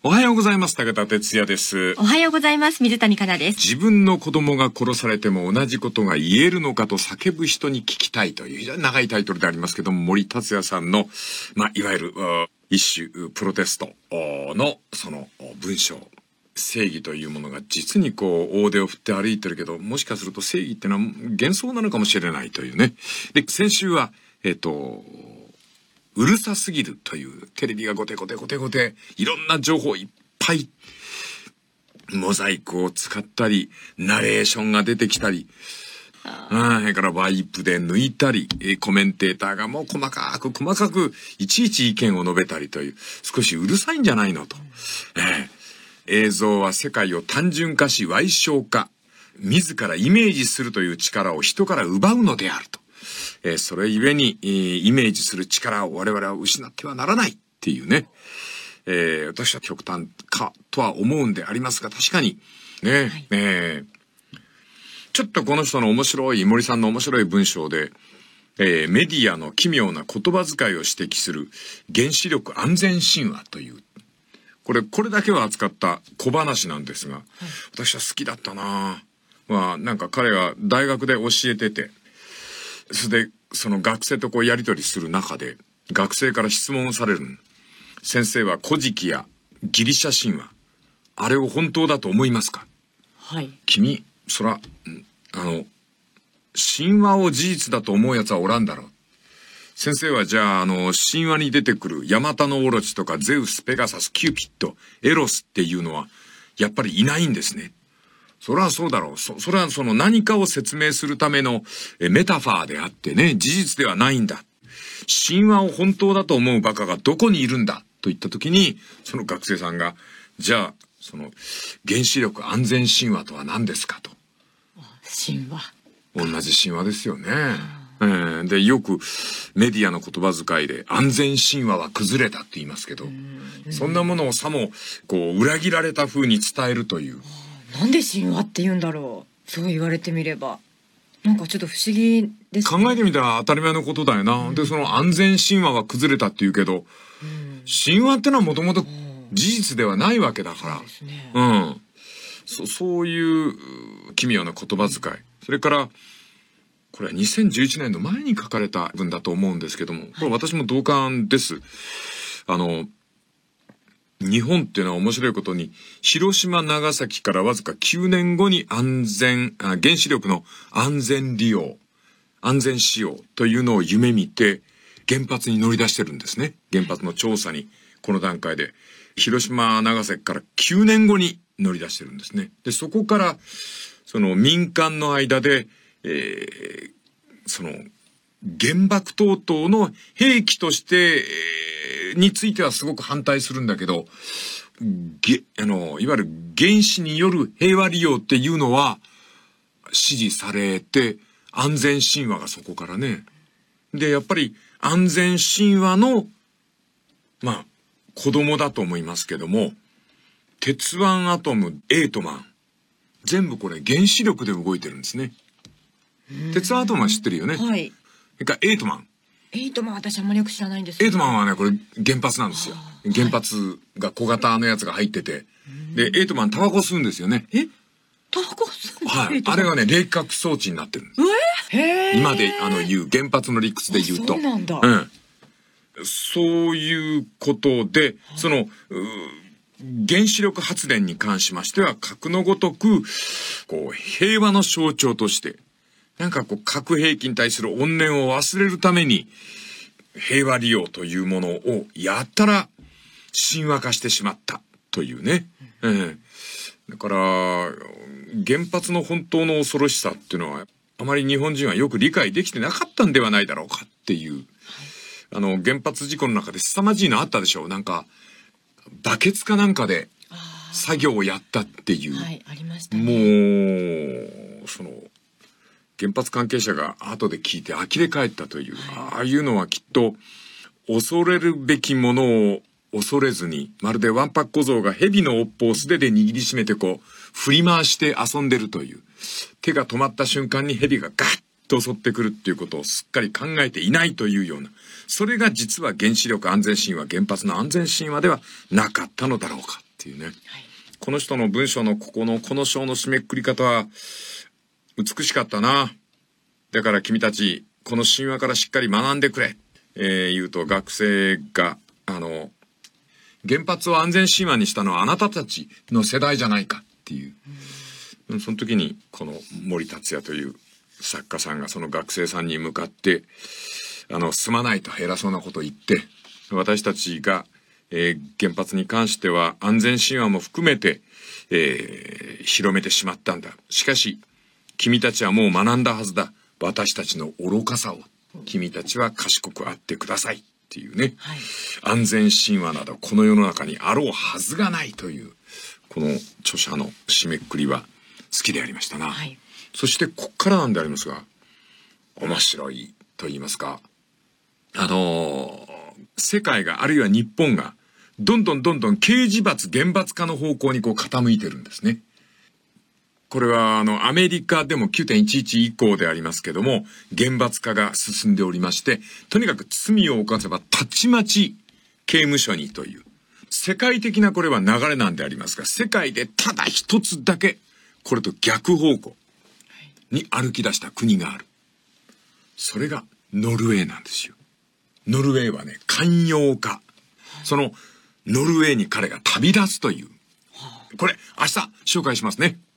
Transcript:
おはようございます。武田哲也です。 おはようございます。水谷香奈です。 自分の子供が殺されても同じことが言えるのかと叫ぶ人に聞きたいという非常に長いタイトルでありますけども、森達也さんの、いわゆる一種プロテストのその文章、正義というものが実に大手を振って歩いてるけど、もしかすると正義ってのは幻想なのかもしれないというね。で、先週はうるさすぎるというテレビがゴテゴテゴテゴテいろんな情報いっぱいモザイクを使ったりナレーションが出てきたりそれからワイプで抜いたりコメンテーターがもう細かくいちいち意見を述べたりという少しうるさいんじゃないのと、映像は世界を単純化し歪小化自らイメージするという力を人から奪うのであると。それゆえに、イメージする力を我々は失ってはならないっていうね。私は極端かとは思うんでありますが、確かに、ね、はい、ちょっとこの人の森さんの面白い文章で、メディアの奇妙な言葉遣いを指摘する原子力安全神話という、これだけを扱った小話なんですが、私は好きだったな。なんか彼が大学で教えてて、それでその学生とやり取りする中で学生から質問される。先生は古事記やギリシャ神話あれを本当だと思いますか。 はい。 君そら神話を事実だと思うやつはおらんだろう。先生はじゃあ神話に出てくるヤマタノオロチとかゼウスペガサスキューピッドエロスっていうのはやっぱりいないんですね。それはそうだろう。それはその何かを説明するためのメタファーであってね、事実ではないんだ。神話を本当だと思うバカがどこにいるんだと言った時に、その学生さんが、じゃあ、その原子力安全神話とは何ですかと。 神話。 同じ神話ですよね。で、よくメディアの言葉遣いで安全神話は崩れたって言いますけど、そんなものをさも裏切られた風に伝えるという。 なんで神話って言うんだろう。そう言われてみればなんかちょっと不思議ですね。 考えてみたら当たり前のことだよな。でその安全神話は崩れたって言うけど、神話ってのはもともと事実ではないわけだから、 そうですね。 そういう奇妙な言葉遣い。それからこれは2011年の前に書かれた文だと思うんですけども、これ私も同感です。日本っていうのは面白いことに、広島長崎からわずか9年後に原子力の安全利用、安全使用というのを夢見て原発に乗り出してるんですね。原発の調査にこの段階で広島長崎から9年後に乗り出してるんですね。でそこからその民間の間で、その原爆等々の兵器として、についてはすごく反対するんだけど、いわゆる原子による平和利用っていうのは支持されて、安全神話がそこからね。で、やっぱり安全神話の、子供だと思いますけども、鉄腕アトム、エイトマン、全部これ原子力で動いてるんですね。鉄腕アトムは知ってるよね。 はい。 それからエイトマン。 私あんまりよく知らないんですエイトマンはね、これ原発なんですよ。原発が小型のやつが入ってて。で、エイトマンタバコ吸うんですよね。 タバコ吸うんですか？ はい。あれがね、冷却装置になってるんです。今で言う原発の理屈で言うと。 そうなんだ。 そういうことで、その、原子力発電に関しましては、核のごとく、平和の象徴として、なんか核兵器に対する怨念を忘れるために平和利用というものをやったら神話化してしまったというね。だから原発の本当の恐ろしさっていうのはあまり日本人はよく理解できてなかったんではないだろうかっていう。原発事故の中で凄まじいのあったでしょう。なんかバケツかなんかで作業をやったっていう。 はい、ありましたね。 もうその原発関係者が後で聞いて呆れ返ったという、ああいうのはきっと恐れるべきものを恐れずに、まるでわんぱく小僧が蛇の尾っぽを素手で握りしめて振り回して遊んでるという、手が止まった瞬間に蛇がガッと襲ってくるっていうことをすっかり考えていないというような、それが実は原子力安全神話、原発の安全神話ではなかったのだろうかっこの人の文章のこの章の締めくくり方は美しかったな。だから君たちこの神話からしっかり学んでくれ、言うと学生が原発を安全神話にしたのはあなたたちの世代じゃないかっていう、その時にこの森達也という作家さんがその学生さんに向かってすまないと偉そうなことを言って、私たちが、原発に関しては安全神話も含めて、広めてしまったんだ。しかし君たちはもう学んだはずだ。私たちの愚かさを君たちは賢くあってくださいっていうね、はい、安全神話などこの世の中にあろうはずがないというこの著者の締めくくりは好きでありましたな、はい、そしてこっからなんでありますが面白いと言いますか、世界があるいは日本がどんどん刑事罰厳罰化の方向にこう傾いてるんですね。これはアメリカでも 9.11 以降でありますけども厳罰化が進んでおりまして、とにかく罪を犯せばたちまち刑務所にという世界的なこれは流れなんでありますが、世界でただ一つだけこれと逆方向に歩き出した国がある。それがノルウェーなんですよ。ノルウェーはね寛容化、そのノルウェーに彼が旅立つという、これ明日紹介しますね。